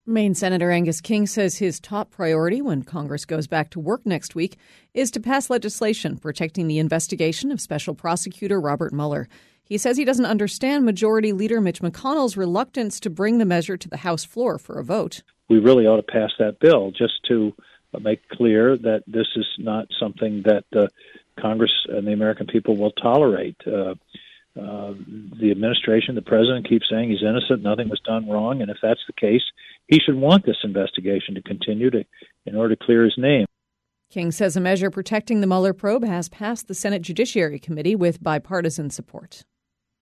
Maine Senator Angus King says his top priority when Congress goes back to work next week is to pass legislation protecting the investigation of Special Prosecutor Robert Mueller. He says he doesn't understand Majority Leader Mitch McConnell's reluctance to bring the measure to the House floor for a vote. We really ought to pass that bill just to make clear that this is not something that Congress and the American people will tolerate. The administration, the president keeps saying he's innocent, nothing was done wrong, and if that's the case, he should want this investigation to continue in order to clear his name. King says a measure protecting the Mueller probe has passed the Senate Judiciary Committee with bipartisan support.